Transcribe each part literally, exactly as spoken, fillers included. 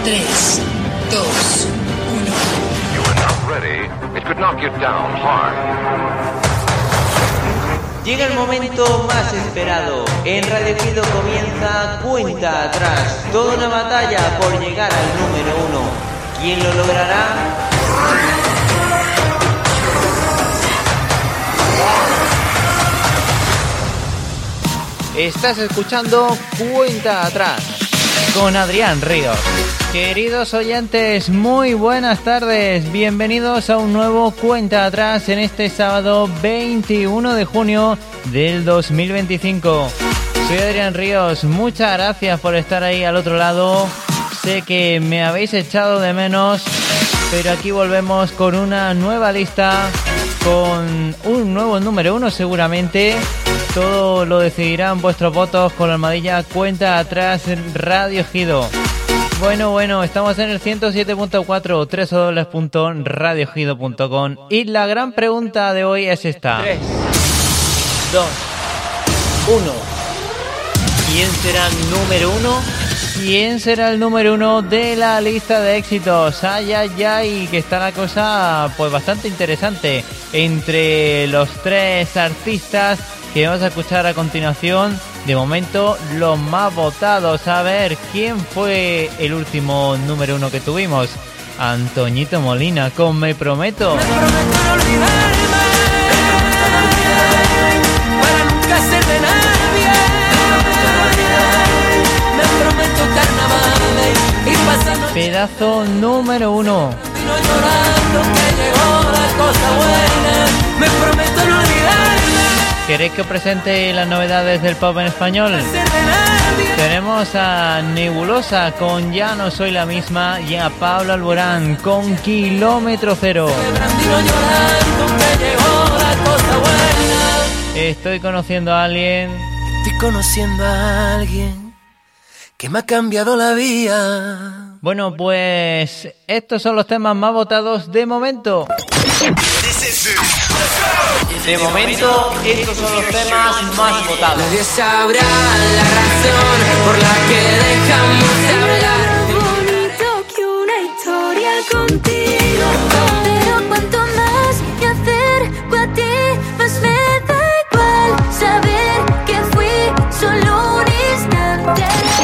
tres, dos, uno. You are not ready. It could knock you down hard. Llega el momento más esperado. En Radio Ejido comienza Cuenta Atrás. Toda una batalla por llegar al número uno. ¿Quién lo logrará? Estás escuchando Cuenta Atrás con Adrián Ríos. Queridos oyentes, muy buenas tardes. Bienvenidos a un nuevo Cuenta Atrás en este sábado veintiuno de junio del dos mil veinticinco. Soy Adrián Ríos. Muchas gracias por estar ahí al otro lado. Sé que me habéis echado de menos, pero aquí volvemos con una nueva lista, con un nuevo número uno seguramente. Todo lo decidirán vuestros votos con la almohadilla Cuenta Atrás en Radio Ejido. Bueno, bueno, estamos en el ciento siete punto cuatro, doble u doble u doble u punto radio ejido punto com, y la gran pregunta de hoy es esta. tres, dos, uno. ¿Quién será el número uno? ¿Quién será el número uno de la lista de éxitos? Ay, ay, ay, que está la cosa pues bastante interesante entre los tres artistas que vamos a escuchar a continuación. De momento, los más votados. A ver, ¿quién fue el último número uno que tuvimos? Antoñito Molina con Me Prometo. Me prometo no olvidarme, para nunca ser de nadie. Me prometo carnavales y pasando pedazo número uno. no llorando que llegó la cosa buena. Me prometo no olvidarme. ¿Queréis que os presente las novedades del pop en español? Tenemos a Nebulosa con Ya no soy la misma y a Pablo Alborán con Kilómetro Cero. Estoy conociendo a alguien. Estoy conociendo a alguien que me ha cambiado la vida. Bueno, pues estos son los temas más votados de momento. De momento, estos son los temas más votados. Nadie sabrá la razón por la que dejamos de hablar. Bonito que una historia contigo, pero cuanto más me acerco a ti, más me da igual saber que fui solo un instante.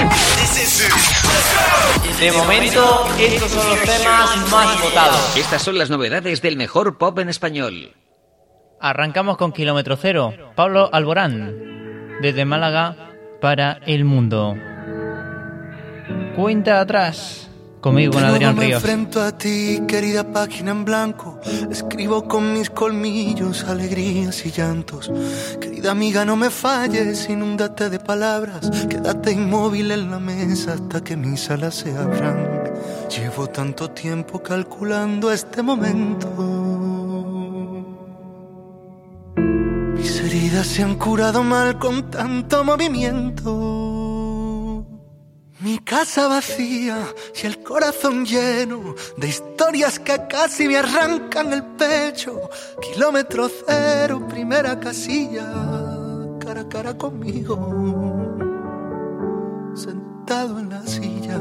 De momento, estos son los temas más votados. Estas son las novedades del mejor pop en español. Arrancamos con Kilómetro Cero. Pablo Alborán, desde Málaga para el mundo. Cuenta Atrás, conmigo con Adrián Ríos. Me enfrento a ti, querida página en blanco. Escribo con mis colmillos alegrías y llantos. Querida amiga, no me falles, inúndate de palabras. Quédate inmóvil en la mesa hasta que mis alas se abran. Llevo tanto tiempo calculando este momento. Mis heridas se han curado mal con tanto movimiento. Mi casa vacía y el corazón lleno de historias que casi me arrancan el pecho. Kilómetro cero, primera casilla, cara a cara conmigo, sentado en la silla.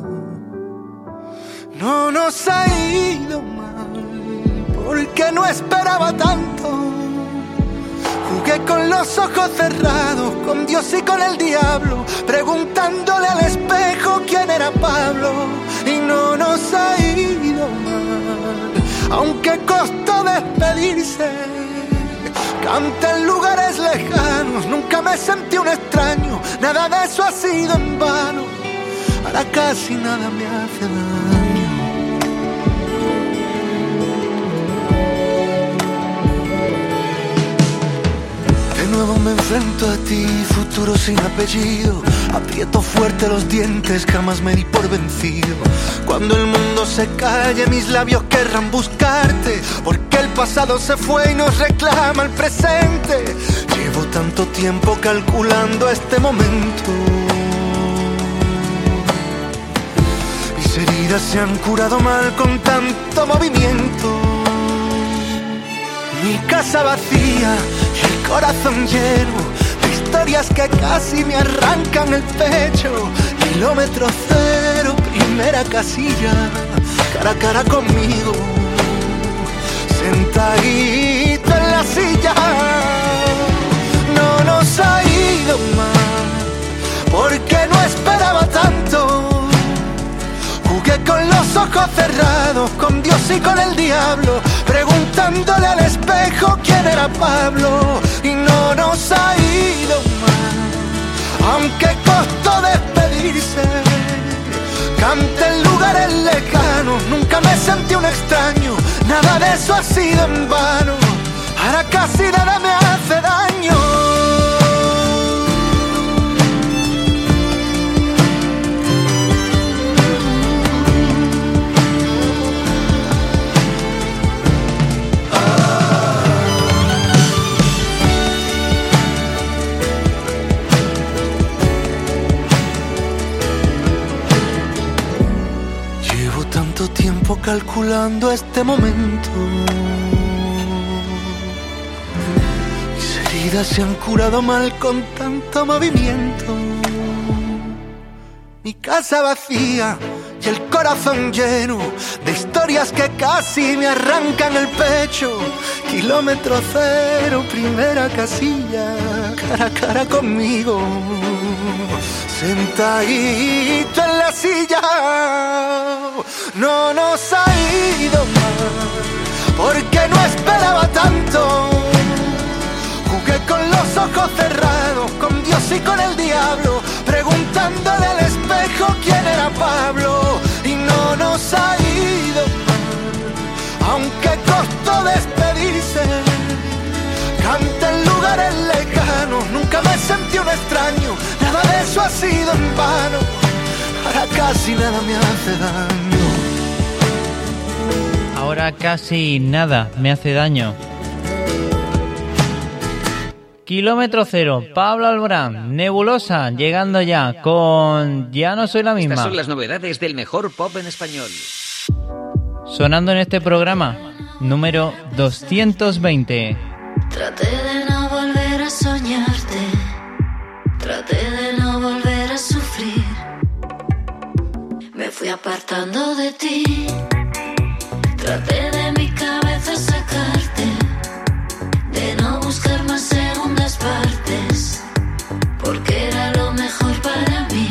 No nos ha ido mal, porque no esperaba tanto. Jugué con los ojos cerrados, con Dios y con el diablo, preguntándole al espejo quién era Pablo. Y no nos ha ido mal, aunque costó despedirse. Canté en lugares lejanos, nunca me sentí un extraño. Nada de eso ha sido en vano, ahora casi nada me hace daño. De nuevo me enfrento a ti, futuro sin apellido. Aprieto fuerte los dientes, jamás me di por vencido. Cuando el mundo se calle, mis labios querrán buscarte, porque el pasado se fue y nos reclama el presente. Llevo tanto tiempo calculando este momento. Mis heridas se han curado mal con tanto movimiento. Mi casa vacía y el corazón lleno de historias que casi me arrancan el pecho. Kilómetro cero, primera primera casilla, cara a cara conmigo, sentadito en la silla. No nos ha ido mal, porque no esperaba tanto. Jugué con los ojos cerrados, con Dios y con el diablo, preguntándole al espejo quién era Pablo. Y no nos ha ido mal, aunque costó despedirse. Canté en lugares lejanos, nunca me sentí un extraño. Nada de eso ha sido en vano, ahora casi nada me hace daño. Tiempo calculando este momento, mis heridas se han curado mal con tanto movimiento. Mi casa vacía y el corazón lleno de historias que casi me arrancan el pecho. Kilómetro cero, primera casilla, cara a cara conmigo, sentadito en la silla. No nos ha ido mal, porque no esperaba tanto. Jugué con los ojos cerrados, con Dios y con el diablo, preguntándole al espejo quién era Pablo. Y no nos ha ido mal, aunque costó despedirse. Canté en lugares lejanos, nunca me sentí un extraño. Nada de eso ha sido en vano, ahora casi nada me hace daño. Ahora casi nada me hace daño. Kilómetro cero, Pablo Alborán, Nebulosa, llegando ya con Ya no soy la misma. Estas son las novedades del mejor pop en español. Sonando en este programa, número doscientos veinte. Traté de no volver a soñarte, traté de no volver a sufrir. Me fui apartando de ti, traté de mi cabeza sacarte, de no buscar más segundas partes, porque era lo mejor para mí.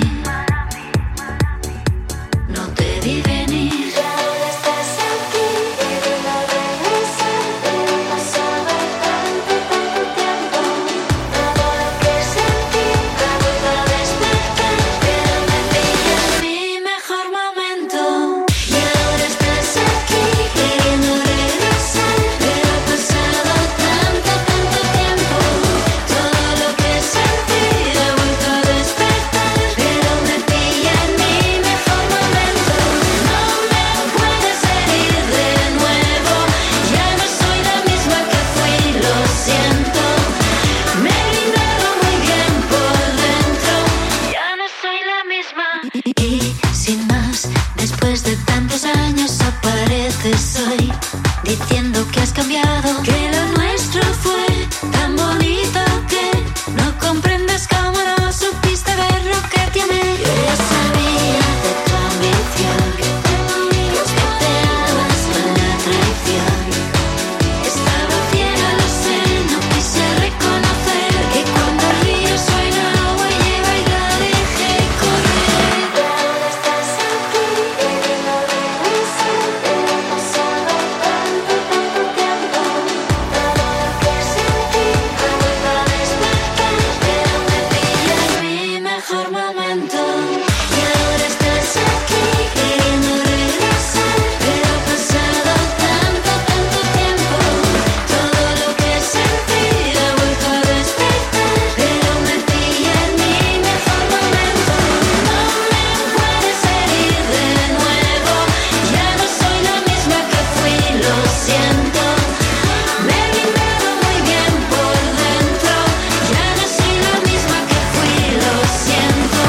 No te vi venir. Ahora estás aquí, queriendo regresar, pero pasaba tanto, tanto tiempo. Todo lo que sentí, la vuelvo a despertar, pero me pilla en mi mejor momento. Y ahora estás aquí, queriendo regresar, pero ha pasado tanto, tanto tiempo. Todo lo que sentí, la vuelvo a despertar, pero me pilla en mi mejor momento. No me puedes herir de nuevo, ya no soy la misma que fui, lo siento. Me he blindado muy bien por dentro, ya no soy la misma. Y sin más, después de tantos años apareces hoy, diciendo que has cambiado, que lo nuestro fue tan bonito que no comprendes cómo no supiste ver lo que tiene. Yo ya sabía de tu ambición, que esperabas la traición. Estaba ciega, lo sé, no quise reconocer que cuando el río suena agua lleva y la dejé correr. Ahora estás aquí, queriendo regresar, pero ha pasado tanto, tanto tiempo. Todo lo que sentí, la vuelvo a despertar, pero me pilla en mi mejor momento. Y ahora estás aquí, queriendo regresar, pero ha pasado tanto, tanto tiempo. Todo lo que sentí, la vuelvo a despertar, pero me pilla en mi mejor momento. No me puedes herir de nuevo, ya no soy la misma que fui, lo siento. Me he blindado muy bien por dentro, ya no soy la misma que fui, lo siento.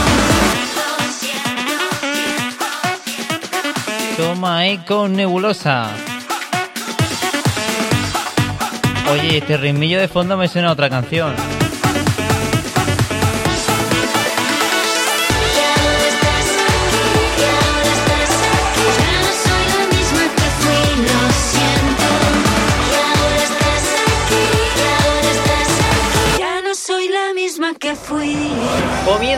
Toma Eco, Nebulosa. Oye, este ritmillo de fondo me suena a otra canción. Y ahora estás aquí, y ahora estás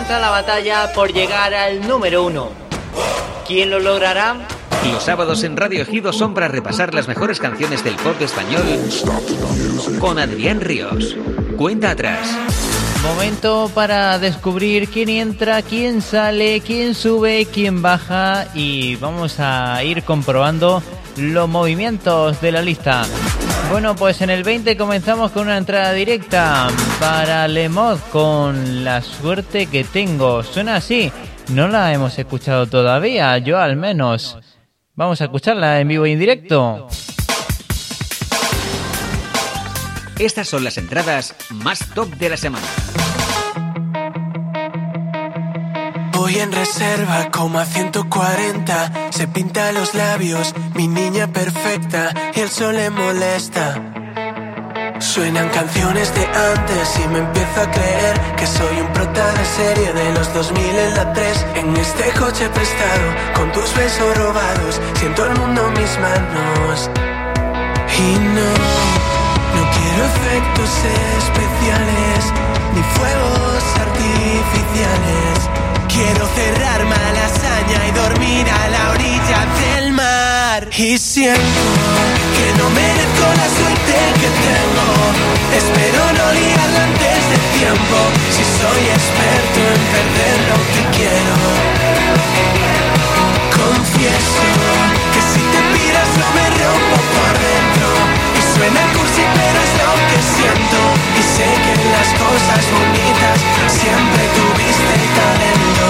comienza la batalla por llegar al número uno. ¿Quién lo logrará? Los sábados en Radio Ejido son para repasar las mejores canciones del pop español con Adrián Ríos. Cuenta atrás. Momento para descubrir quién entra, quién sale, quién sube, quién baja y vamos a ir comprobando los movimientos de la lista. Bueno, pues en el veinte comenzamos con una entrada directa para Lemod con La suerte que tengo. Suena así, no la hemos escuchado todavía, yo al menos. Vamos a escucharla en vivo y en directo. Estas son las entradas más top de la semana. Voy en reserva como a ciento cuarenta. Se pinta los labios, mi niña perfecta, y el sol le molesta. Suenan canciones de antes y me empiezo a creer que soy un prota de serie de los dos mil en la tres. En este coche prestado, con tus besos robados, siento el mundo en mis manos. Y no, no quiero efectos especiales, ni fuegos artificiales. Quiero cerrar mala hazaña y dormir a la orilla del mar. Y siento que no merezco la suerte que tengo. Espero no liarla antes de tiempo. Si soy experto en perder lo que quiero. Confieso que si te piras no me rompo por dentro. Y suena cursi pero es lo que siento. Y sé que en las cosas bonitas siempre tuviste el talento.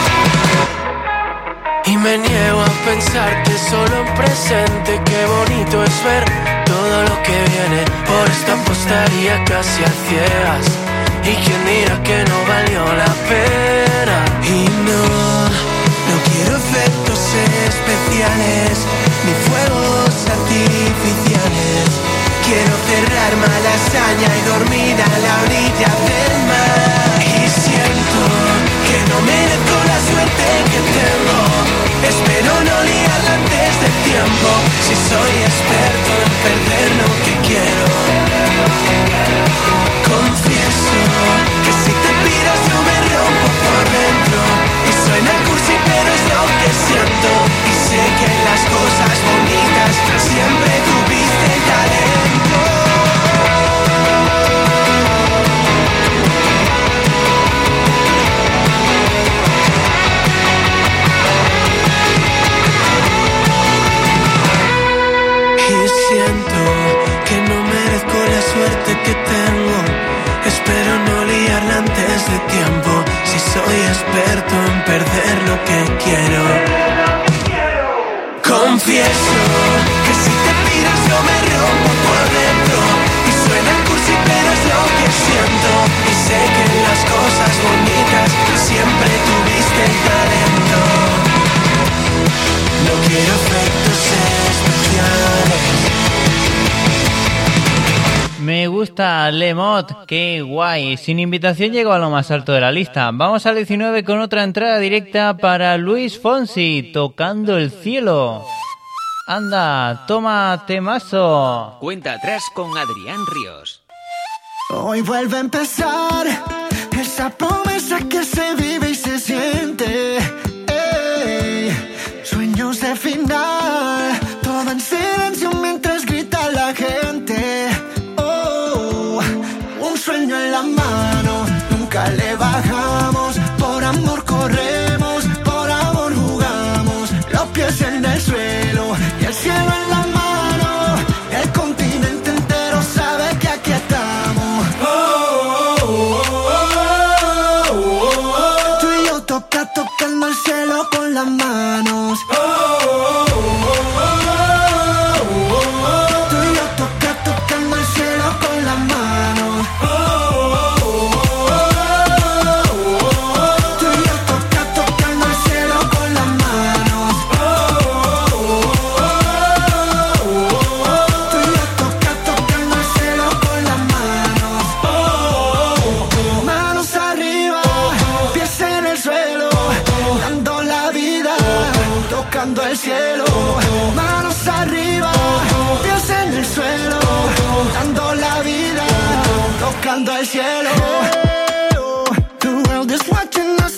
Y me niego a pensar que solo en presente. Qué bonito es ver todo lo que viene. Por esto apostaría casi a ciegas. Y quien diga que no valió la pena. Y no, no quiero efectos especiales, ni fuegos artificiales. Quiero cerrar mala hazaña y dormir a la orilla del mar. Y siento que no merezco la suerte que tengo. Espero no liarla antes de tiempo. Si soy experto en perder lo que quiero. Confieso que si te piras no me rompo por dentro. Y suena cursi pero es lo que siento. Y sé que en las cosas bonitas siempre tuviste talento. Siento que no merezco la suerte que tengo. Espero no liarla antes de tiempo. Si soy experto en perder lo que quiero. Confieso que si te piras no me rompo por dentro. Y suena cursi pero es lo que siento. Y sé que en las cosas bonitas siempre tuviste el talento. No quiero efectos especiales. Me gusta Lemot, qué guay. Sin invitación llegó a lo más alto de la lista. Vamos al diecinueve con otra entrada directa para Luis Fonsi, Tocando el cielo. Anda, toma temazo. Cuenta atrás con Adrián Ríos. Hoy vuelve a empezar esa promesa que se vive y se siente. Ey, sueños de final, todo en silencio mientras grita la gente. Oh, un sueño en la mano, nunca le bajamos. Por amor corremos, por amor jugamos. Los pies en el suelo y el cielo en la mano. El continente entero sabe que aquí estamos. Oh, oh, oh, oh, oh, oh. Tú y yo toca, tocando el cielo con las manos. Oh, oh, oh, oh, oh, oh, oh. Tú y yo toca, tocando el cielo con las manos. Oh, oh, oh, oh, oh, oh. Tú y yo toca, tocando el cielo con las manos. Oh, oh, oh, oh, oh. Tú y yo toca, tocando el cielo con las manos. Oh, oh, oh. Manos arriba, pies en el suelo, dando la vida, tocando el cielo. Manos arriba, pies en el suelo, dando la vida, tocando el cielo. The world is watching us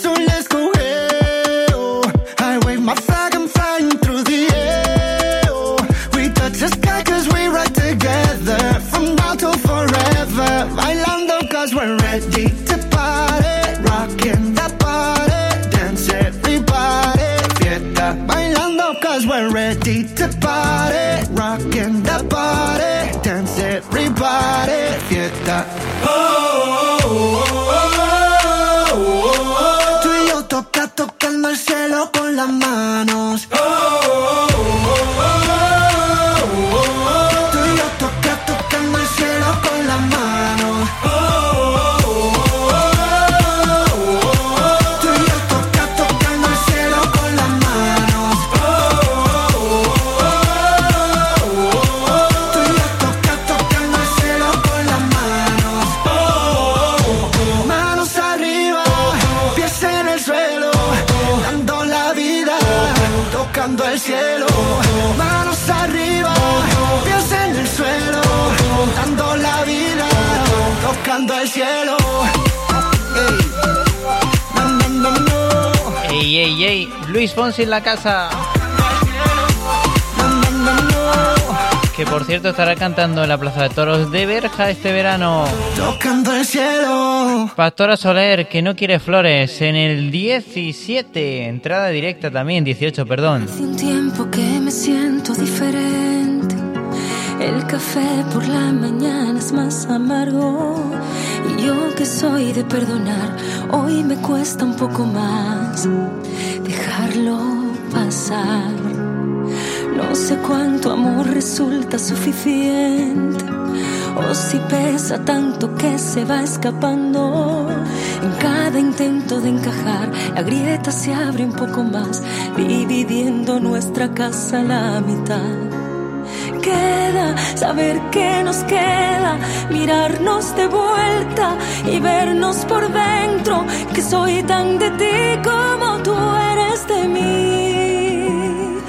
ready to party, rockin' the party, dance everybody, fiesta. Oh, oh, oh, oh, oh, oh. Tú y yo toca, tocando el cielo con las manos. Oh, oh, oh, oh, oh, oh. Tú y yo toca, tocando el cielo con las manos. Oh, oh, oh, oh, oh. Tú y yo toca, tocando el cielo con las manos. Oh, oh, oh, oh. Tú y yo toca, tocando el cielo con las manos. Oh, oh, oh. Manos arriba, pies en el suelo, dando la vida, tocando el cielo. Manos arriba, pies en el suelo, dando la vida, tocando el cielo. Ey, no, no, no, no. Ey, ey, ey, Luis Fonsi en la casa. No, no, no, no. Que por cierto estará cantando en la Plaza de Toros de Berja este verano. Tocando el cielo. Pastora Soler, que no quiere flores, en el diecisiete. Entrada directa también, dieciocho, perdón. Hace un tiempo que me siento diferente. El café por la mañana es más amargo. Y yo que soy de perdonar, hoy me cuesta un poco más dejarlo pasar. No sé cuánto amor resulta suficiente, o si pesa tanto que se va escapando. En cada intento de encajar, la grieta se abre un poco más, dividiendo nuestra casa a la mitad. Queda saber qué nos queda, mirarnos de vuelta y vernos por dentro, que soy tan de ti como tú eres de mí.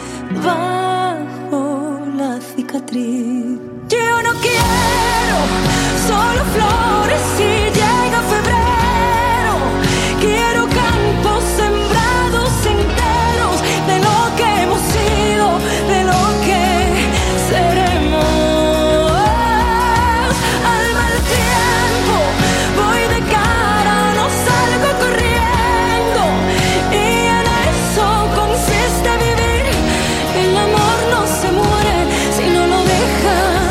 Bajo la cicatriz, yo no quiero solo flores si llega febrero. Quiero campos sembrados enteros de lo que hemos sido, de lo que seremos. Al mal tiempo voy de cara, no salgo corriendo, y en eso consiste vivir. El amor no se muere si no lo dejas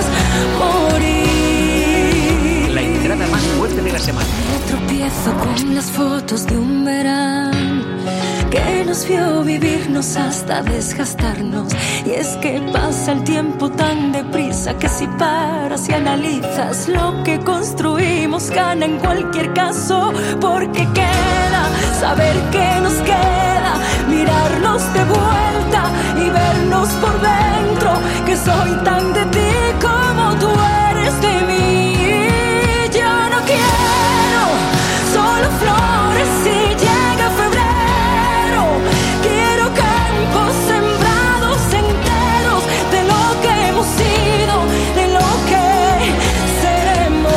morir. La entrada más fuerte de la semana. Me tropiezo con las fotos de un verano que nos vio vivirnos hasta desgastarnos. Y es que pasa el tiempo tan deprisa que si paras y analizas lo que construimos, gana en cualquier caso. Porque queda saber que nos queda, mirarnos de vuelta y vernos por dentro, que soy tan de ti como tú eres de mí. Yo no quiero solo flores si llega febrero. Quiero campos sembrados enteros de lo que hemos sido, de lo que seremos.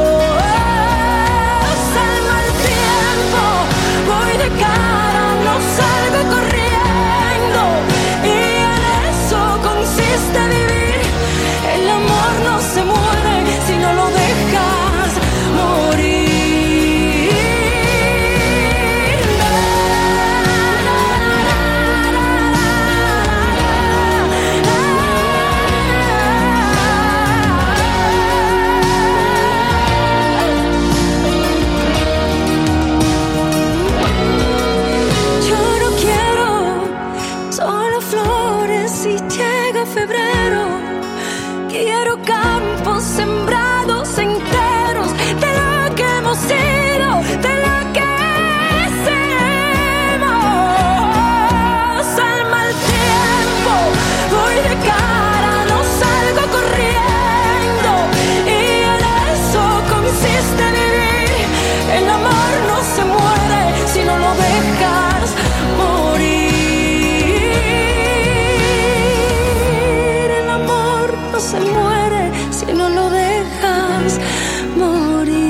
Al mal tiempo voy de cara, no salgo corriendo, y en eso consiste vivir. El amor no se muere si no lo dejas morir. Yo no quiero solo flores si llega febrero. Quiero campos sembrados enteros de lo que hemos sido, de lo que seremos. Al mal tiempo voy de cara, no salgo corriendo, y en eso consiste vivir. El amor no se muere si no lo dejas morir. El amor no se muere si no lo dejas morir.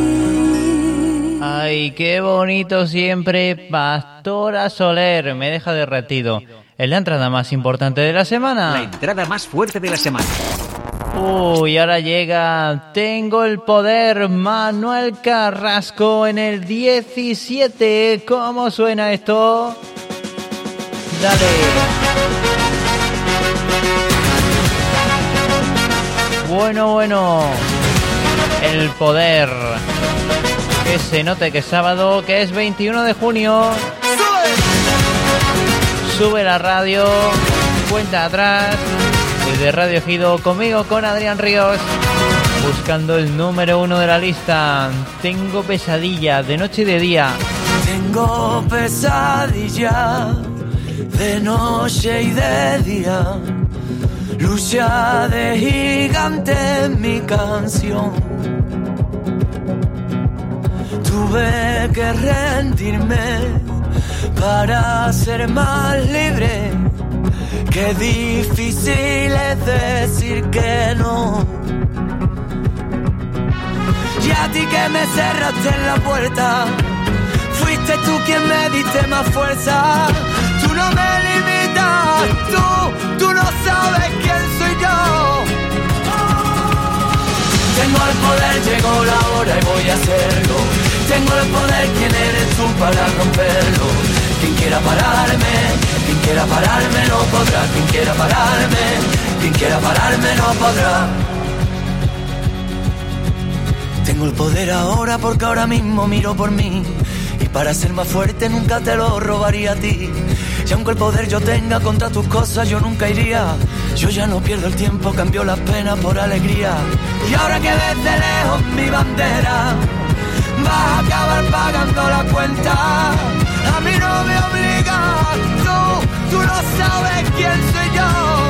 Ay, qué bonito siempre, Pastora Soler. Me deja derretido. Es la entrada más importante de la La semana. entrada más fuerte de la semana. Uy, ahora llega Tengo el Poder, Manuel Carrasco en el diecisiete. ¿Cómo suena esto? Dale. Bueno, bueno. El poder. Que se note que es sábado, que es veintiuno de junio. Sube la radio. Cuenta atrás. Desde Radio Ejido, conmigo, con Adrián Ríos. Buscando el número uno de la lista. Tengo pesadilla de noche y de día. Tengo pesadilla de noche y de día. Lucha de gigante en mi canción. Tuve que rendirme para ser más libre. Qué difícil es decir que no. Y a ti que me cerraste en la puerta, fuiste tú quien me diste más fuerza. Tú no me limitas, tú, tú no sabes quién soy yo. Tengo el poder, llegó la hora y voy a hacerlo. Tengo el poder, ¿quién eres tú para romperlo? Quien quiera pararme, quien quiera pararme no podrá. Quien quiera pararme, quien quiera pararme no podrá. Tengo el poder ahora porque ahora mismo miro por mí. Y para ser más fuerte nunca te lo robaría a ti. Y aunque el poder yo tenga contra tus cosas yo nunca iría. Yo ya no pierdo el tiempo, cambio las penas por alegría. Y ahora que desde lejos mi bandera, vas a acabar pagando la cuenta. A mí no me obligas, tú, tú no sabes quién soy yo.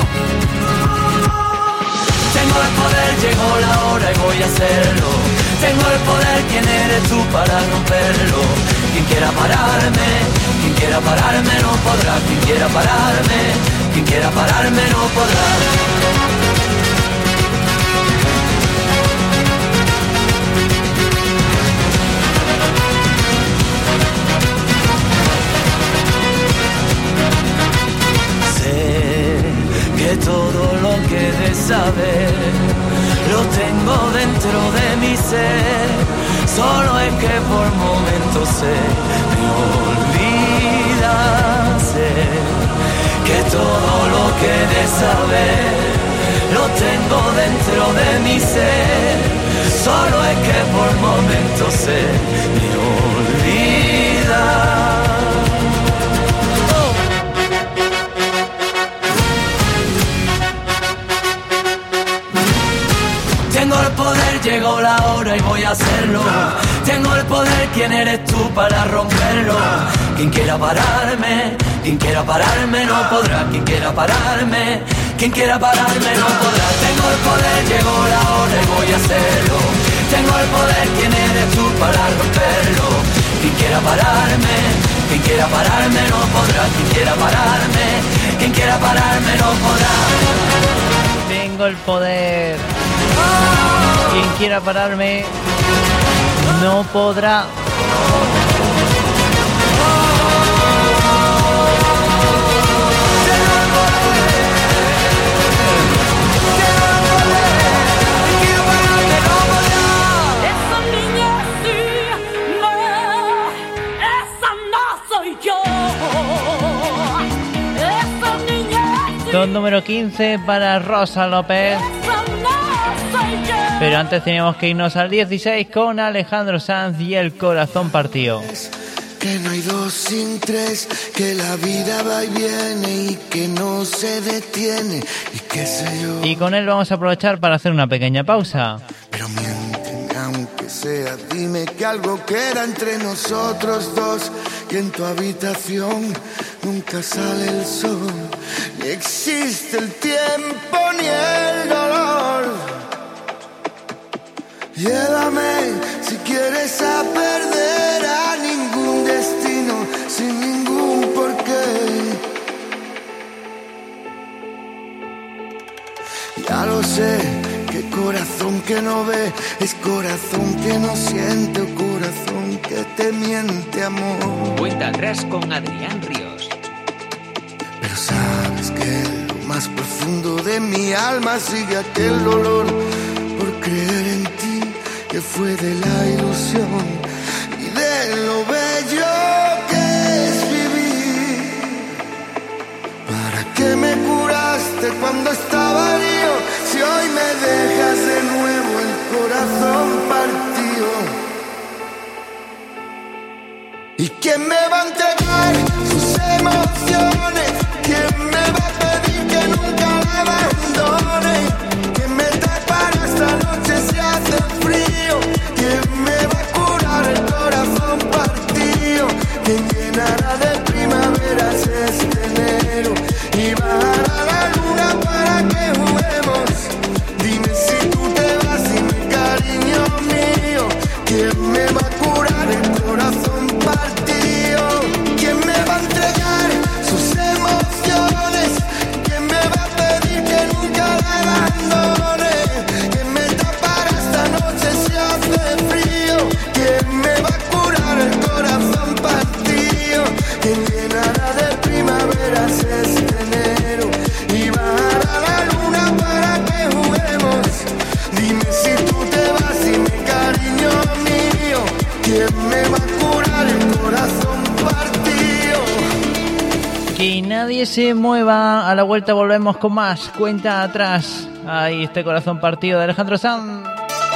Tengo el poder, llegó la hora y voy a hacerlo. Tengo el poder, ¿quién eres tú para romperlo? Quien quiera pararme, quien quiera pararme no podrá. Quien quiera pararme, quien quiera pararme no podrá. Que todo lo que de saber lo tengo dentro de mi ser. Solo es que por momentos se me olvida ser. Que todo lo que de saber lo tengo dentro de mi ser. Solo es que por momentos se me olvida. Tengo el poder, llegó la hora y voy a hacerlo. Tengo el poder, ¿quién eres tú para romperlo? Quien quiera pararme, quien quiera pararme no podrá. Quien quiera pararme, quien quiera pararme no podrá. Tengo el poder, llegó la hora y voy a hacerlo. Tengo el poder, ¿quién eres tú para romperlo? Quien quiera pararme, quien quiera pararme no podrá. Quien quiera pararme, quien quiera pararme no podrá. Tengo el poder. Quien quiera pararme no podrá. Esa niña sí, no, esa no soy yo. Esa niña sí. Don número quince para Rosa López. Pero antes teníamos que irnos al dieciséis con Alejandro Sanz y El corazón partido. Que no hay dos sin tres, que la vida va y viene y que no se detiene y qué sé yo. Y con él vamos a aprovechar para hacer una pequeña pausa. Pero miénteme aunque sea, dime que algo queda entre nosotros dos, que en tu habitación nunca sale el sol, ni existe el tiempo ni el dolor. Llévame si quieres a perder a ningún destino sin ningún porqué. Ya lo sé, que corazón que no ve es corazón que no siente o corazón que te miente, amor. Cuenta atrás con Adrián Ríos. Pero sabes que en lo más profundo de mi alma sigue aquel dolor por creer en ti, que fue de la ilusión y de lo bello que es vivir. ¿Para qué me curaste cuando estaba herido? Si hoy me dejas de nuevo el corazón partido. ¿Y quién me va a entregar sus emociones? ¿Quién me va a pedir que nunca la abandone? ¿Quién me tapará esta noche si hace frío? ¿Quién me va a curar el corazón partido? ¿Quién llenará de primaveras este enero? Y bajará la luna para que juguemos. Dime si tú te vas y mi cariño mío. ¿Quién me va a curar el corazón partido? ¿Quién me va a entregar sus emociones? ¿Quién me va a pedir que nunca la abandone? ¿Quién me tapará esta noche si hace frío? ¿Quién me va a curar el corazón partido? ¿Quién llenará de primaveras este enero? Y bajará la luna para que juguemos. Dime si tú te vas y mi cariño mío. ¿Quién me va a curar el corazón partido? Que nadie se mueva. A la vuelta volvemos con más Cuenta Atrás. Ahí este corazón partido de Alejandro Sanz.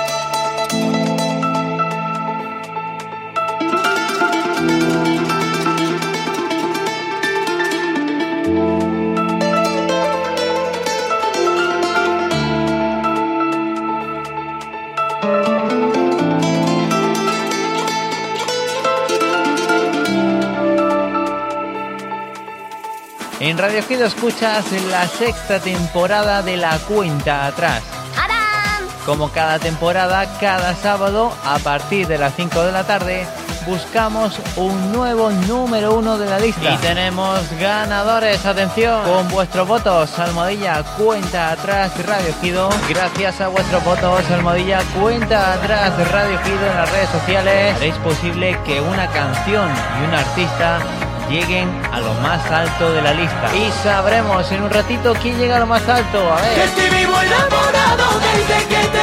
En Radio Ejido escuchas la sexta temporada de La Cuenta Atrás. ¡Tarán! Como cada temporada, cada sábado, a partir de las cinco de la tarde, buscamos un nuevo número uno de la lista. Y tenemos ganadores, atención, con vuestros votos, almohadilla Cuenta Atrás Radio Ejido. Gracias a vuestros votos, almohadilla Cuenta Atrás Radio Ejido en las redes sociales, haréis posible que una canción y un artista lleguen a lo más alto de la lista. Y sabremos en un ratito quién llega a lo más alto. A ver. Estoy vivo enamorado desde que te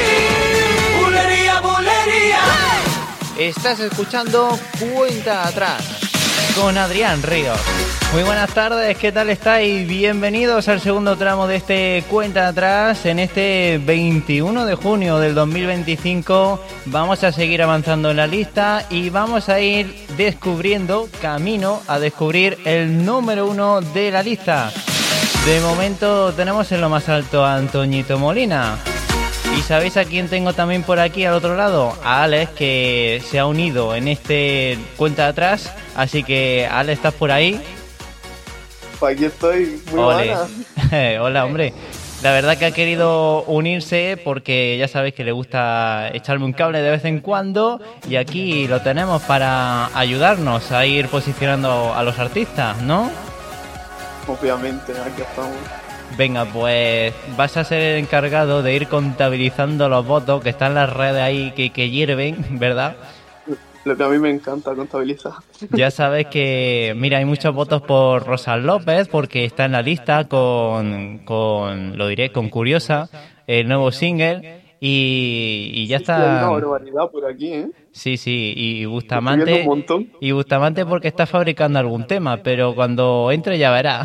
vi. Bulería, bulería. Estás escuchando Cuenta Atrás con Adrián Ríos. Muy buenas tardes, ¿qué tal estáis? Bienvenidos al segundo tramo de este Cuenta Atrás. En este veintiuno de junio del dos mil veinticinco vamos a seguir avanzando en la lista y vamos a ir descubriendo, camino a descubrir el número uno de la lista. De momento tenemos en lo más alto a Antoñito Molina. ¿Y sabéis a quién tengo también por aquí al otro lado? A Alex, que se ha unido en este Cuenta Atrás. Así que, Alex, ¿estás por ahí? Pues aquí estoy, muy Ole. buena. Hola, hombre. La verdad que ha querido unirse porque ya sabéis que le gusta echarme un cable de vez en cuando y aquí lo tenemos para ayudarnos a ir posicionando a los artistas, ¿no? Obviamente, aquí estamos. Venga, pues vas a ser el encargado de ir contabilizando los votos que están en las redes ahí que, que hierven, ¿verdad? Lo que a mí me encanta, contabilizar. Ya sabes que, mira, hay muchos votos por Rosa López porque está en la lista con, con lo diré, con Curiosa, el nuevo single, y, y ya Sí, está. hay una barbaridad por aquí, ¿eh? Sí, sí, y Estoy Bustamante, viendo un montón. y Bustamante porque está fabricando algún tema, pero cuando entre ya verás.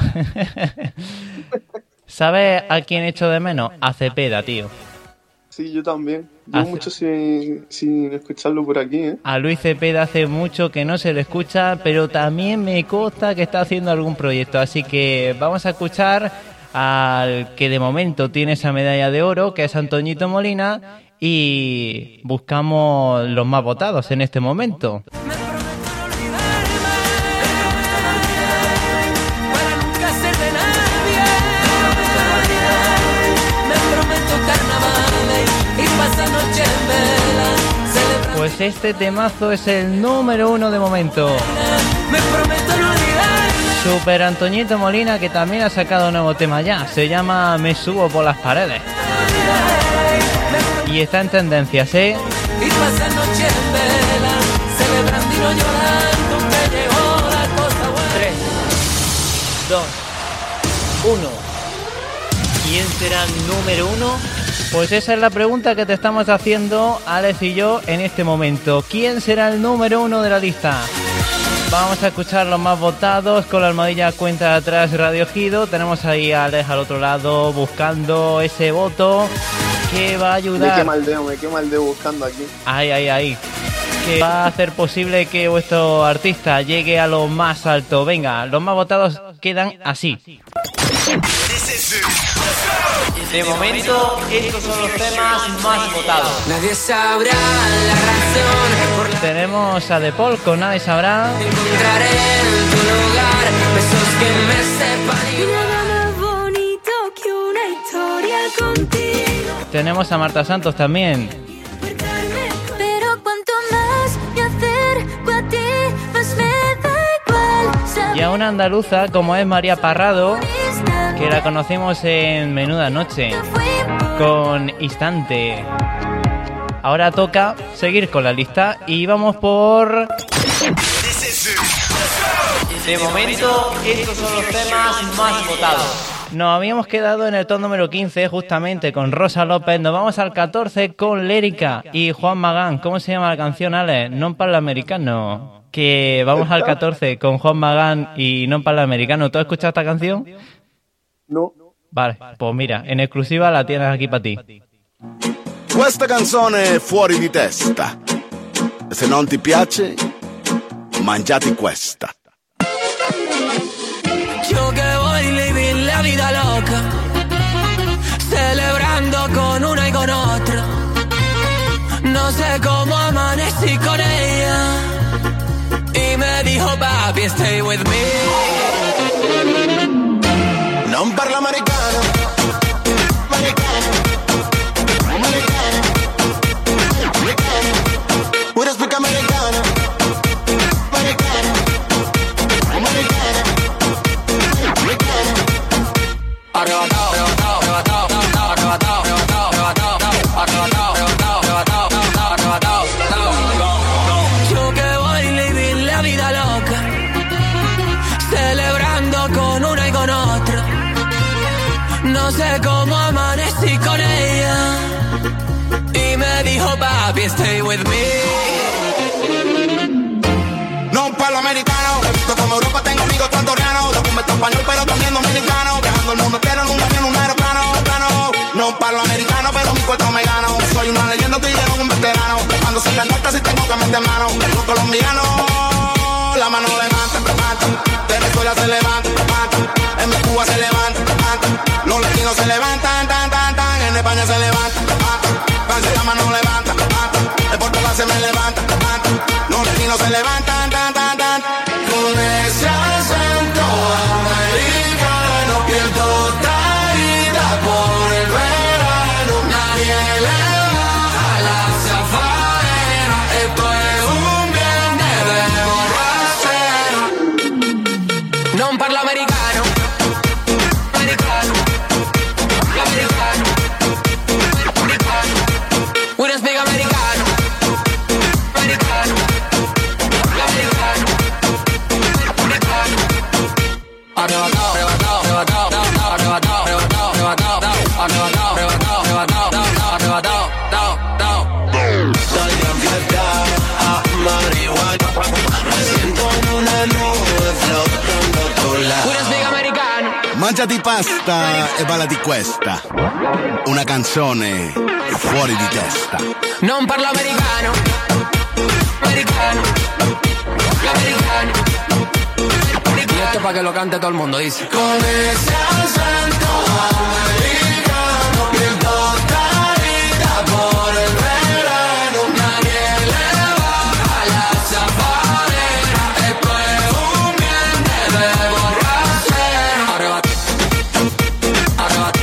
¿Sabes a quién echo de menos? A Cepeda, tío. Sí, yo también. Llevo Hace- mucho sin, sin escucharlo por aquí, ¿eh? A Luis Cepeda hace mucho que no se le escucha, pero también me consta que está haciendo algún proyecto. Así que vamos a escuchar al que de momento tiene esa medalla de oro, que es Antoñito Molina, y buscamos los más votados en este momento. Me prometo no olvidarme, para nunca ser de nadie. Me prometo carnavales y pasar noche en vela, celebrar. Pues este temazo es el número uno de momento. Me prometo no olvidarme. Super Antoñito Molina, que también ha sacado un nuevo tema ya. Se llama Me subo por las paredes. Y está en tendencias, ¿eh? Y pasar noche en vela, celebrando y no llorando, que llegó la cosa buena. tres, dos, uno. ¿Quién será el número uno? Pues esa es la pregunta que te estamos haciendo, Alex y yo, en este momento. ¿Quién será el número uno de la lista? Vamos a escuchar los más votados con la almohadilla cuenta de atrás Radio Ejido. Tenemos ahí a Alex al otro lado buscando ese voto que va a ayudar. Me quema el dedo, me quema el dedo buscando aquí. Ay, ay, ay. Que va a hacer posible que vuestro artista llegue a lo más alto. Venga, los más votados quedan así. De momento, estos son los temas más votados. Nadie sabrá la razón por la Tenemos a De Paul con Nadie Sabrá. que encontraré en tu lugar, besos que me sepan Y nada más bonito que una historia contigo. Tenemos a Marta Santos también. Pero cuanto más me acerco a ti, más me da igual saber Y a una andaluza como es María Parrado, esta que la conocimos en Menuda Noche fue por con Instante. Ahora toca seguir con la lista y vamos por... De momento, estos son los temas más votados. Nos habíamos quedado en el top número quince justamente con Rosa López. Nos vamos al catorce con Lérica y Juan Magán. ¿Cómo se llama la canción, Alex? Non parla americano. Que vamos al catorce con Juan Magán y Non parla americano. ¿Tú has escuchado esta canción? No. Vale, pues mira, en exclusiva la tienes aquí para ti. Questa canzone è fuori di testa. E se non ti piace, mangiati questa. Yo que voy vivir la vida loca, celebrando con una y con otra. No sé cómo amanecí con ella y me dijo papi, stay with me. Non parla americano. Americano. Americano. Americano. Pure speak americano. Americano. Americano. Arrebatado, arrebatado, arrebatado, arrebatado, arrebatado, arrebatado, arrebatado, arrebatado, arrebatado. Yo que voy a vivir la vida loca, celebrando con una y con otra. No sé cómo amanecí con ella y me dijo papi, stay with me. Non parlo americano. He visto como Europa, tengo amigos ecuatorianos. Documento español, pero también dominicano. Viajando el mundo entero en un avión, un aeroplano. plano. Non parlo americano, pero mi cuerpo me gano. Soy una leyenda, estoy lleno un veterano. Cuando se canta, si tengo que meter mano. Los colombianos, la mano levanta, levanta. Venezuela se levanta, levanta. En Cuba se levanta, levanta. Los latinos se levantan, tan, tan, tan. En España se levanta, levanta. Francia la mano levanta, levanta. En Portugal se me levanta, levanta. Los latinos se levantan, tan, tan, tan. Con ese acento americano, piel tostadita por el verano. Nadie le baja la zafaera. Esto es un viernes de borrachera. Non parlo americano, americano, americano, americano. We don't speak americano, americano, americano, americano. Arrebatado, arrebatado, arrebatado, arrebatado, arrebatado, arrebatado, arrebatado, arrebatado, arrebatado, arrebatado. Estoy en fiesta, a marihuana. Me siento en una nube flotando por la. We don't speak americano. Mangiati pasta e ballati questa. Una canzone fuori di testa. Non parlo americano, americano, americano. Y esto para que lo cante todo el mundo, dice. Con ese acento americano, piel tostadita por el verano. Nadie le baja la zafarera. Esto es un viernes de borrachera. Arrebat, arrebat,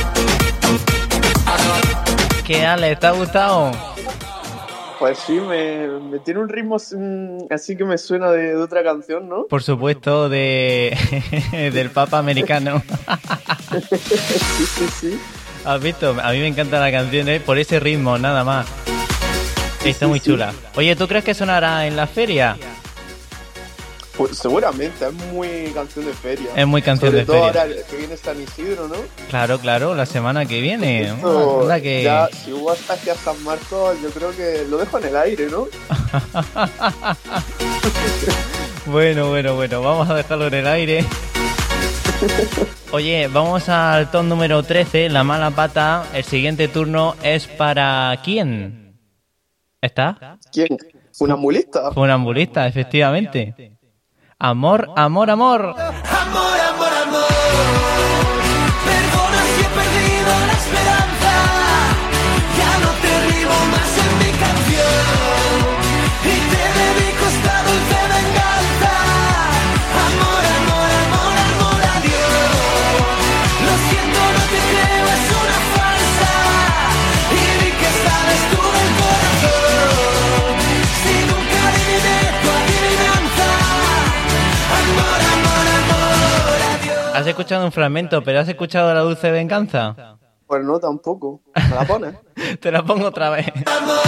arrebat. ¿Qué, Alex? ¿Te ha gustado? Pues sí, me, me tiene un ritmo mm, así que me suena de, de otra canción, ¿no? Por supuesto, de del Papa americano. Sí, sí, sí. ¿Has visto? A mí me encanta la canción, ¿eh? Por ese ritmo, nada más. Está muy chula. Oye, ¿tú crees que sonará en la feria? Pues seguramente, es muy canción de feria. Es muy canción Sobre de todo feria. ahora que viene San Isidro, ¿no? Claro, claro, la semana que viene. Esto, Anda que... ya, si hubo hasta aquí a San Marcos, yo creo que lo dejo en el aire, ¿no? Bueno, bueno, bueno, vamos a dejarlo en el aire. Oye, vamos al top número trece, La Mala Pata. El siguiente turno es para ¿quién? ¿Está? ¿Quién? ¿Funambulista? Funambulista, efectivamente. Amor, amor, amor. Amor, amor, amor. Perdona si he perdido la esperanza. Ya no te ribo más en mi canción. Y te dedico esta dulce venganza. Amor, amor, amor, amor a Dios. Lo siento, no te creo, es una farsa. Y vi que sabes tú del corazón. Si nunca adiviné tu adivinanza. Amor, amor, amor a Dios. Has escuchado un fragmento, pero ¿has escuchado La Dulce Venganza? Pues no, tampoco. ¿Me la pones? Te la pongo otra vez. Amor,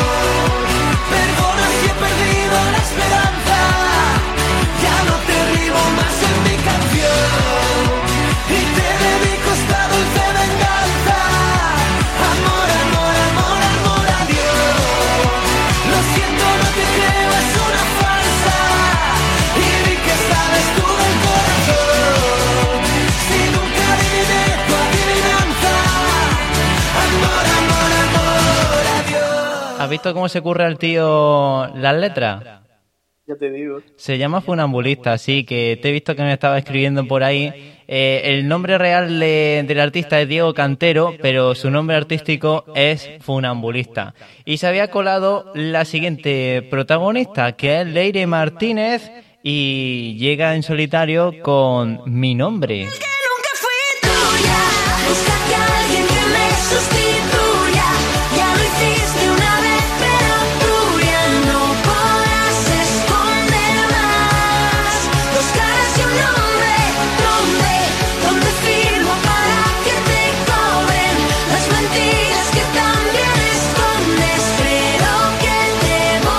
perdona si he perdido la esperanza. Ya no te ribo más en mi canción. Y te dedico esta dulce venganza. Amor, amor, amor, amor a Dios. Lo siento, no te creo, es una farsa. Y vi que sabes tú del corazón. Si nunca adiviné tu adivinanza. Amor, amor, amor a Dios. ¿Has visto cómo se curra el tío las letras? Ya te digo. Se llama Funambulista, sí, que te he visto que me estaba escribiendo por ahí. Eh, el nombre real de, del artista es Diego Cantero, pero su nombre artístico es Funambulista. Y se había colado la siguiente protagonista, que es Leire Martínez, y llega en solitario con Mi Nombre. Nunca fui tuya, buscaste a alguien que me sustituya. Ya lo hiciste una vez, pero tú ya no podrás esconder más. Dos caras y un nombre, ¿dónde? ¿Dónde firmo para que te cobren las mentiras que también escondes? Creo que te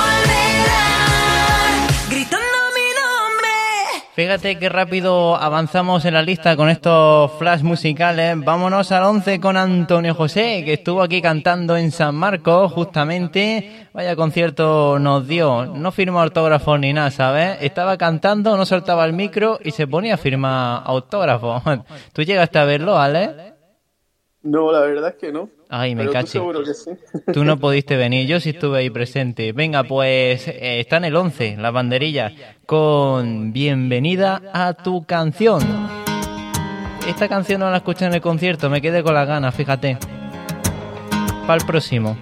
volverán gritando mi nombre. Fíjate qué rápido avanzamos en la lista con estos flash musicales. Vámonos al once con Antonio José, que estuvo aquí cantando en San Marcos, justamente. Vaya concierto nos dio. No firmó autógrafos ni nada, ¿sabes? Estaba cantando, no soltaba el micro y se ponía a firmar autógrafos. ¿Tú llegaste a verlo, Ale? No, la verdad es que no. Ay, me Pero tú caché. seguro que sí. Tú no pudiste venir, yo sí estuve ahí presente. Venga, pues eh, está en el once, las banderillas, con Bienvenida a tu canción. Esta canción no la escuché en el concierto, me quedé con las ganas, fíjate. Para el próximo.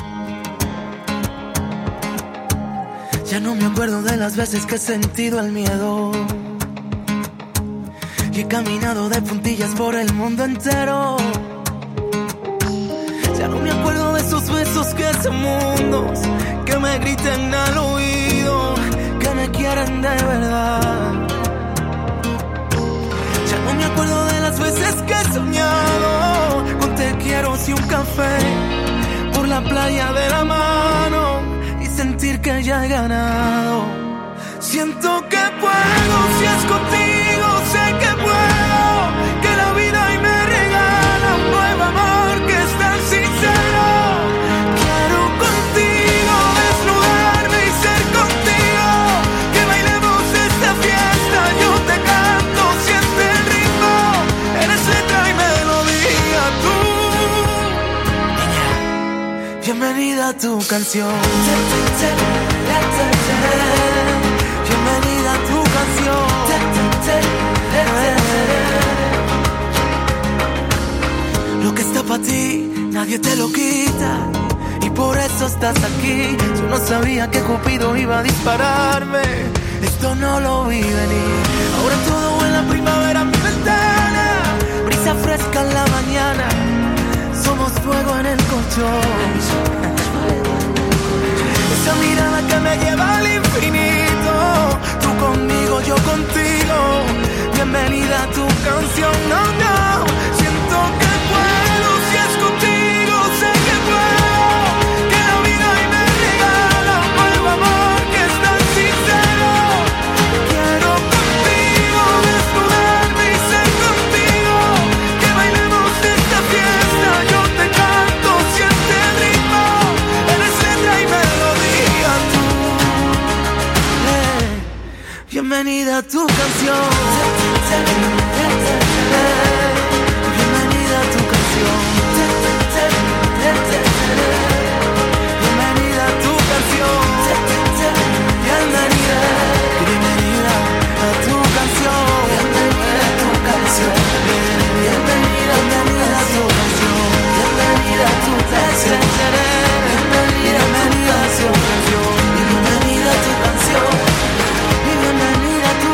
Ya no me acuerdo de las veces que he sentido el miedo. Y he caminado de puntillas por el mundo entero. Ya no me acuerdo de esos besos que son mundos, que me griten al oído, que me quieren de verdad. Ya no me acuerdo de las veces que he soñado con te quiero y un café por la playa de la mano y sentir que ya he ganado. Siento que puedo, si es contigo, sé que puedo, que la vida hoy me regala un nuevo amor que es tan sincero. Quiero contigo desnudarme y ser contigo, que bailemos esta fiesta, yo te canto, siente el ritmo, eres letra y melodía tú. Niña, bienvenida a tu canción. Bienvenida a tu canción. Lo que está para ti, nadie te lo quita. Y por eso estás aquí. Yo no sabía que Cupido iba a dispararme. Esto no lo vi venir. Ahora todo en la primavera en mi ventana. Brisa fresca en la mañana. Somos fuego en el colchón. Esa mirada que me lleva al infinito. Tú conmigo, yo contigo. Bienvenida a tu canción. No, no. Siento que puedo, si es contigo, sé que puedo. Que la vida hoy me regala un nuevo amor que es tan sincero. Quiero contigo desnudarme y ser contigo. Que bailemos esta fiesta, yo te canto, siente el ritmo. Bienvenida a tu canción. Bienvenida a tu canción. Bienvenida a tu canción. Bienvenida, bienvenida a tu canción. Bienvenida a tu canción. Bienvenida, bienvenida a tu canción. Bienvenida a tu canción. Bienvenida, bienvenida a tu canción. Y bienvenida a tu canción. Y bienvenida a tu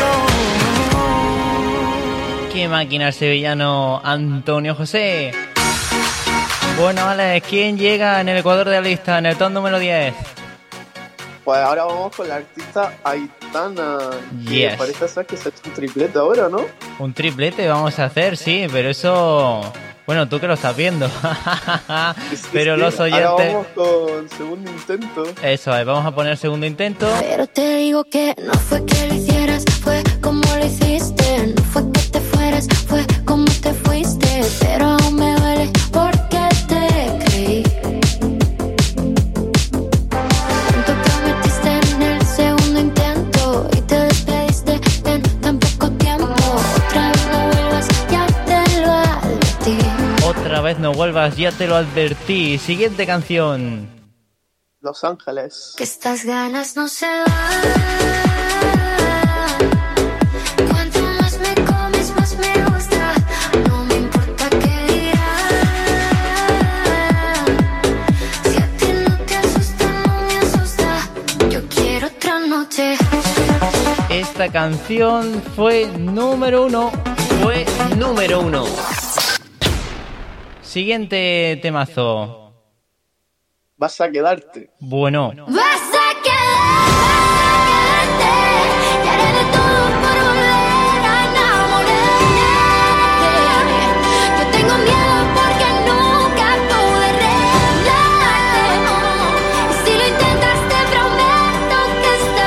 canción. Qué máquina el sevillano Antonio José. Bueno, Alex, ¿quién llega en el Ecuador de la lista, en el top número diez? Pues ahora vamos con la artista Aitana. Yes. Que parece ser que se ha hecho un triplete ahora, ¿no? Un triplete vamos a hacer, sí, pero eso... Bueno, tú que lo estás viendo. Es que Pero sí, los oyentes... Ahora vamos con segundo intento. Eso es, vamos a poner segundo intento. Pero te digo que no fue que lo hicieras, fue como lo hiciste. No fue que te fueras, fue como te fuiste. Pero aún me duele porque te creí. Tanto prometiste en el segundo intento y te despediste en tan poco tiempo. Otra vez no vuelvas, ya te lo advertí. Otra vez no vuelvas, ya te lo advertí. Siguiente canción. Los Ángeles. Que estas ganas no se van. Cuanto más me comes, más me gusta. No me importa qué dirán. Si a ti no te asusta, no me asusta. Yo quiero otra noche. Esta canción fue número uno. Fue número uno. Siguiente temazo. Vas a quedarte. Bueno, Vas a quedarte. Y haré de todo por volver a enamorarte. Yo tengo miedo porque nunca pude arreglarte. Y si lo intentas te prometo que esta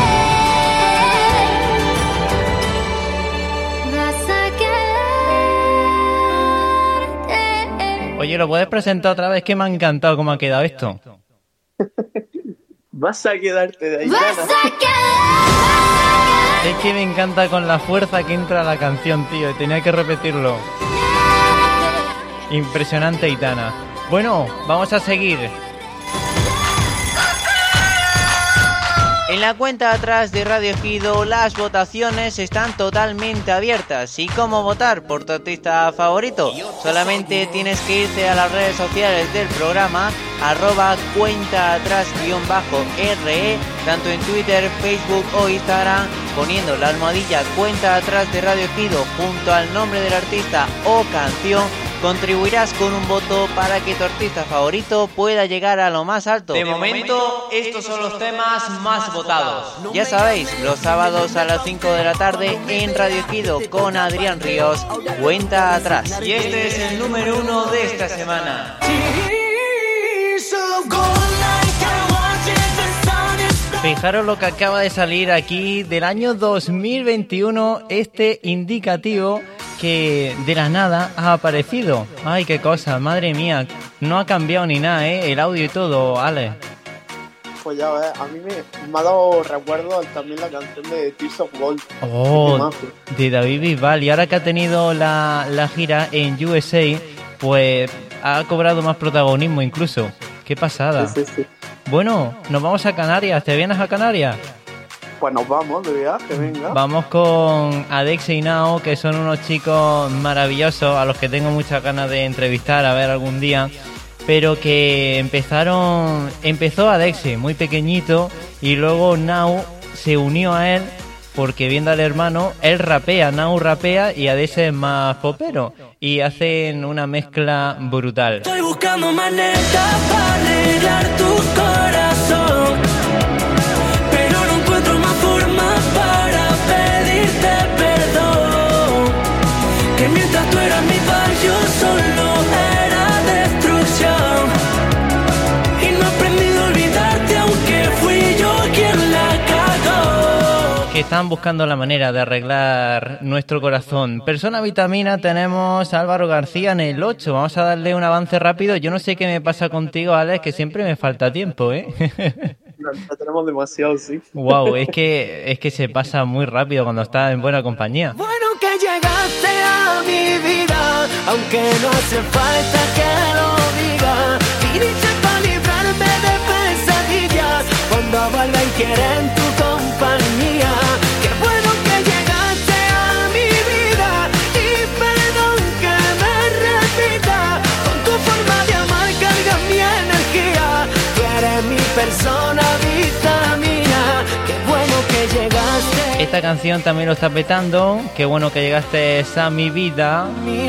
vez vas a quedarte. oye, ¿lo puedes presentar otra vez? Que me ha encantado cómo ha quedado esto. Vas a quedarte de Vas Aitana. a quedarte. Es que me encanta con la fuerza que entra la canción, tío. Y tenía que repetirlo. Impresionante, Aitana. Bueno, vamos a seguir. En la cuenta atrás de Radio Ejido, las votaciones están totalmente abiertas. ¿Y cómo votar por tu artista favorito? Solamente tienes que irte a las redes sociales del programa, arroba cuenta atrás guión bajo R E, tanto en Twitter, Facebook o Instagram, poniendo la almohadilla cuenta atrás de Radio Ejido junto al nombre del artista o canción. Contribuirás con un voto para que tu artista favorito pueda llegar a lo más alto. De momento, estos son los temas más votados. Ya sabéis, los sábados a las cinco de la tarde en Radio Ejido con Adrián Ríos, cuenta atrás. Y este es el número uno de esta semana. Fijaros lo que acaba de salir aquí del año dos mil veintiuno, este indicativo que de la nada ha aparecido. Ay, qué cosa, madre mía, no ha cambiado ni nada, ¿eh? El audio y todo, Ale. Pues ya ves, a mí me, me ha dado recuerdo también la canción de Tears of Gold. Oh, de David Bisbal. Y ahora que ha tenido la, la gira en U S A, pues ha cobrado más protagonismo incluso. Qué pasada. Sí, sí, sí. Bueno, nos vamos a Canarias. ¿Te vienes a Canarias? Pues nos vamos de viaje, venga. Vamos con Adexi y Nao, que son unos chicos maravillosos a los que tengo muchas ganas de entrevistar, a ver algún día. Pero que empezaron, empezó Adexi muy pequeñito y luego Nao se unió a él porque viendo al hermano, él rapea, Nao rapea y Adexi es más popero y hacen una mezcla brutal. Estoy buscando maneras para alegrar tu corazón, pero no encuentro más forma para pedirte perdón. Que mientras tú eras mi paz, yo solo era destrucción. Y no he aprendido a olvidarte, aunque fui yo quien la cagó. Que están buscando la manera de arreglar nuestro corazón. Persona Vitamina tenemos a Álvaro García en el ocho. Vamos a darle un avance rápido. Yo no sé qué me pasa contigo, Alex, que siempre me falta tiempo, ¿eh? la, la tenemos demasiado, sí. Wow, es que, es que se pasa muy rápido cuando estás en buena compañía. Bueno que llegaste a mi vida, aunque no hace falta que lo diga. Viniste para librarme de pesadillas, cuando vuelva y quiera en tu compañía. Qué bueno que llegaste a mi vida, y perdón que me repita. Con tu forma de amar carga mi energía. Tú eres mi persona, vitamina. Qué bueno que llegaste. Esta canción también lo está petando. Qué bueno que llegaste a mi vida.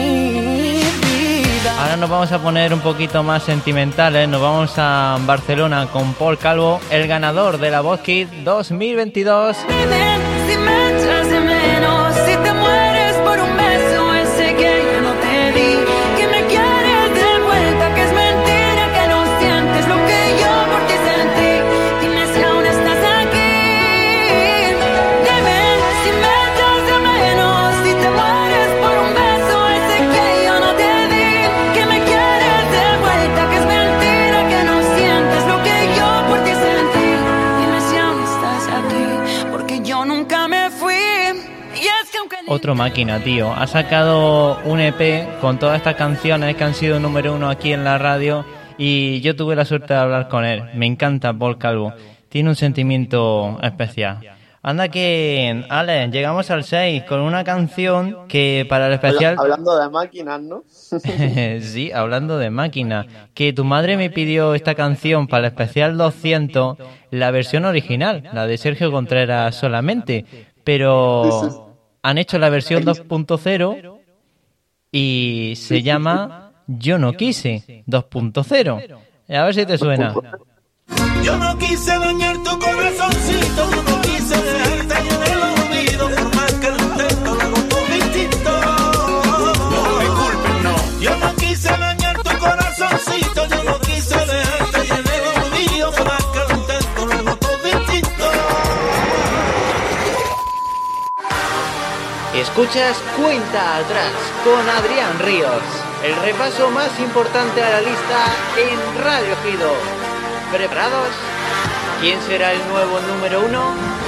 Ahora nos vamos a poner un poquito más sentimentales. Nos vamos a Barcelona con Paul Calvo, el ganador de la Voz Kids dos mil veintidós. Dime si me echas de menos, si te mueres por un beso ese que yo no te di, que me quieres de vuelta, que es mentira que no sientes lo que yo por ti sentí. Dime si aún estás aquí. Dime si me echas de menos, si te mueres por un beso ese que yo no te di, que me quieres de vuelta, que es mentira que no sientes lo que yo por ti sentí. Dime si aún estás aquí, porque yo nunca me fui. Y es que aunque Otro máquina, tío. Ha sacado un E P con todas estas canciones que han sido número uno aquí en la radio y yo tuve la suerte de hablar con él. Me encanta Paul Calvo. Tiene un sentimiento especial. Anda que, Ale, llegamos al seis con una canción que para el especial... Hablando de máquinas, ¿no? Sí, hablando de máquina. Que tu madre me pidió esta canción para el especial doscientos, la versión original, la de Sergio Contreras solamente. Pero han hecho la versión dos punto cero y se llama Yo no quise dos punto cero. A ver si te suena. Yo no quise dañar tu corazoncito, yo no quise dejarte en el olvido, por más que lo intento, lo hago todo distinto. No me culpes, no. Yo no quise dañar tu corazoncito, yo no quise dejarte en el olvido, por más que lo intento, lo hago todo distinto. Escuchas Cuenta Atrás con Adrián Ríos, el repaso más importante a la lista en Radio Gido. ¿Preparados? ¿Quién será el nuevo número uno?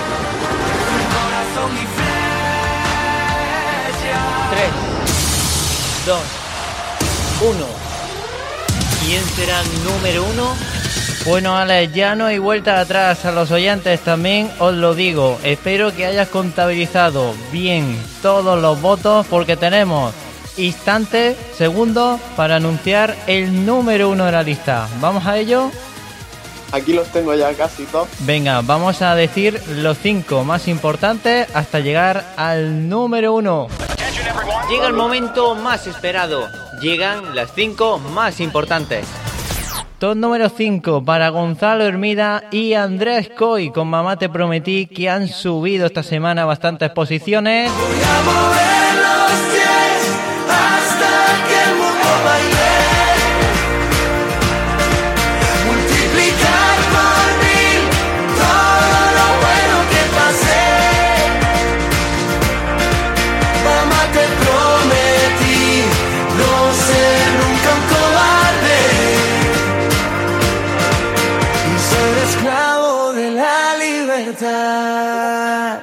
Tres, dos, uno. ¿Quién será el número uno? Bueno, Ale, ya no hay vuelta atrás. A los oyentes también os lo digo. Espero que hayas contabilizado bien todos los votos porque tenemos instantes, segundos para anunciar el número uno de la lista. ¿Vamos a ello? Aquí los tengo ya casi todos. Venga, vamos a decir los cinco más importantes hasta llegar al número uno. Llega el momento más esperado. Llegan las cinco más importantes. Top número cinco para Gonzalo Hermida y Andrés Coy con Mamá te prometí, que han subido esta semana bastantes posiciones. Voy a mover los pies hasta que el mundo baile. Multiplicar por mil todo lo bueno que pasé. Mamá te prometí no ser nunca un cobarde y ser esclavo de la libertad.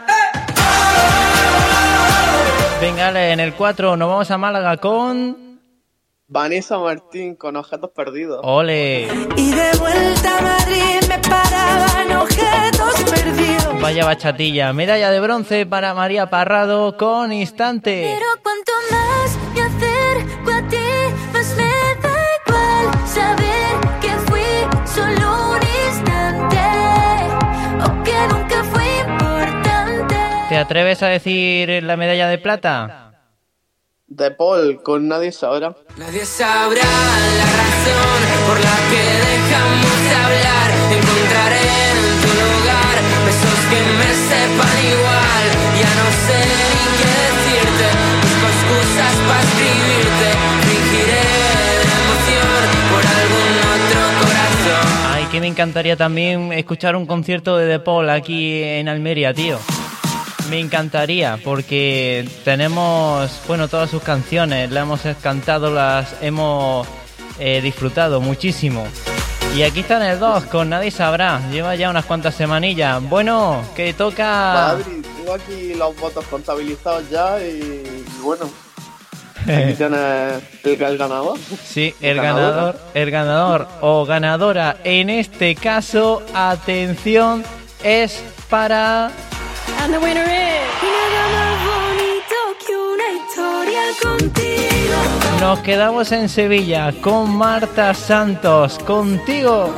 Venga, Ale, en el cuatro nos vamos a Málaga con... Vanessa Martín con Objetos Perdidos. ¡Ole! Y de vuelta a Madrid me paraban objetos perdidos. Vaya bachatilla. Medalla de bronce para María Parrado con Instante. Pero cuanto más me acerco a ti, más me da igual saber que fui solo un instante, o que nunca fui importante. ¿Te atreves a decir la medalla de plata? De Paul con Nadie Sabrá. Nadie sabrá la razón por la que dejamos de hablar. Encontraré en tu lugar besos que me sepan igual. Ya no sé ni qué decirte, busco excusas para escribirte. Fingiré de emoción por algún otro corazón. Ay, que me encantaría también escuchar un concierto de The Paul aquí en Almería, tío. Me encantaría, porque tenemos, bueno, todas sus canciones, las hemos cantado, las hemos eh, disfrutado muchísimo. Y aquí está en el dos con Nadie Sabrá. Lleva ya unas cuantas semanillas. Bueno, que toca... Adri, tengo aquí los votos contabilizados ya y, y bueno... Aquí tienes el, el ganador. Sí, el ganador, el ganador o ganadora. En este caso, atención, es para... And the winner is... Nada más bonito que una historia contigo. Nos quedamos en Sevilla con Marta Santos. Contigo.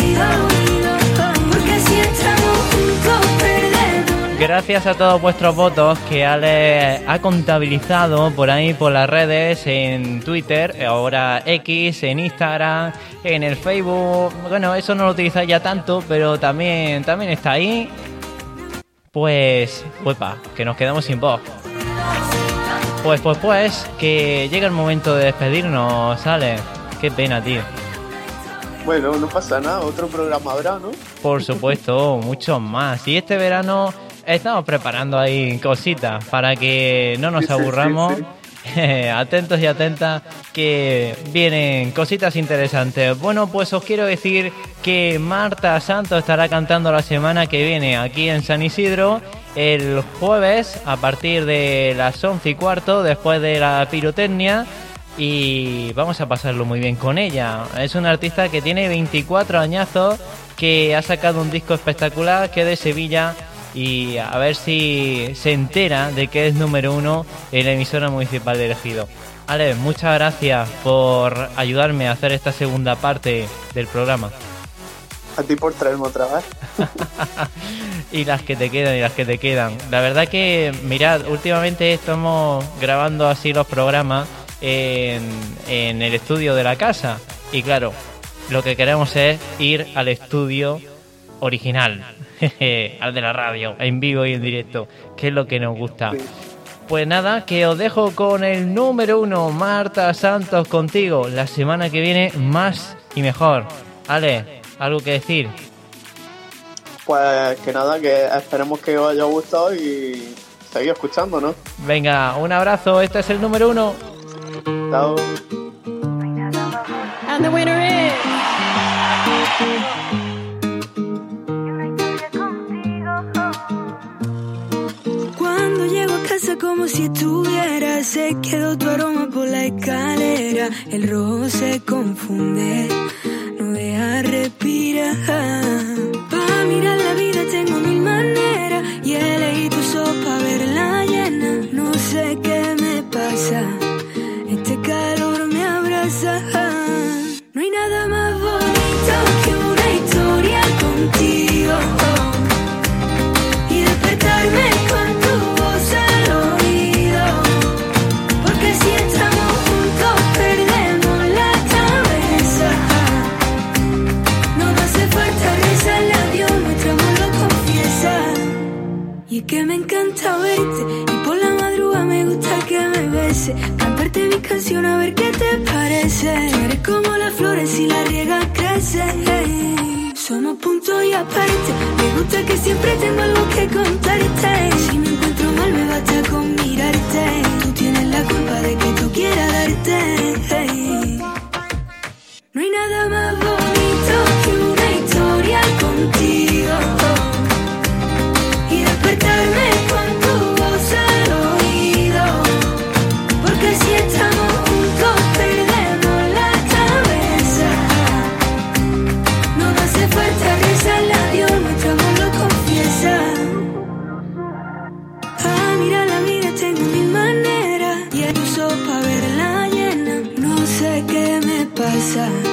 Porque si estamos juntos perdemos. Gracias a todos vuestros votos que Ale ha contabilizado por ahí por las redes, en Twitter, ahora X, en Instagram, en el Facebook. Bueno, eso no lo utilizáis ya tanto, pero también, también está ahí. Pues, uepa, que nos quedamos sin voz. Pues, pues, pues, que llega el momento de despedirnos, Ale. Qué pena, tío. Bueno, no pasa nada, otro programa habrá, ¿no? Por supuesto, muchos más. Y este verano estamos preparando ahí cositas para que no nos Sí, sí, aburramos. sí, sí. Atentos y atentas que vienen cositas interesantes. Bueno, pues os quiero decir que Marta Santos estará cantando la semana que viene aquí en San Isidro el jueves a partir de las once y cuarto, después de la pirotecnia, y vamos a pasarlo muy bien con ella. Es una artista que tiene veinticuatro añazos, que ha sacado un disco espectacular, que es de Sevilla, y a ver si se entera de que es número uno en la emisora municipal de Ejido. Ale, muchas gracias por ayudarme a hacer esta segunda parte del programa. A ti por traerme otra vez. Y las que te quedan, y las que te quedan. La verdad que, mirad, últimamente estamos grabando así los programas en, en el estudio de la casa. Y claro, lo que queremos es ir al estudio original, al de la radio, en vivo y en directo, que es lo que nos gusta. Sí. Pues nada, que os dejo con el número uno, Marta Santos, contigo. La semana que viene más y mejor. Ale, ¿algo que decir? Pues que nada, que esperemos que os haya gustado y seguid escuchando, ¿no? Venga, un abrazo, este es el número uno. Chao. And the winner is... Cuando llego a casa como si estuviera, se quedó tu aroma por la escalera. El rojo se confunde, no deja respirar. Pa' mirar la vida tengo mil maneras y elegí tu sopa verla llena. No sé qué me pasa, este calor me abraza. No hay nada más bonito que una historia contigo y despertarme con tu voz al oído. Porque si estamos juntos perdemos la cabeza. No me hace falta rezarle a Dios, nuestro amor lo confiesa. Y es que me encanta verte y por la madrugada me gusta que me beses, cantarte mi canción a ver qué te parece. Tú eres como las flores si las riegas crecen. Hey, somos punto y aparte. Me gusta que siempre tengo algo que contarte. Si me encuentro mal me basta con mirarte. Tú tienes la culpa de que tú quieras darte. Hey, no hay nada más bonito que una historia contigo y despertarme con tu voz al oído. Porque si estamos juntos perdemos la cabeza. No me hace falta rezarle a Dios, nuestro amor lo confiesa. Ah, mira la vida tengo mil maneras y el uso pa' verla llena. No sé qué me pasa,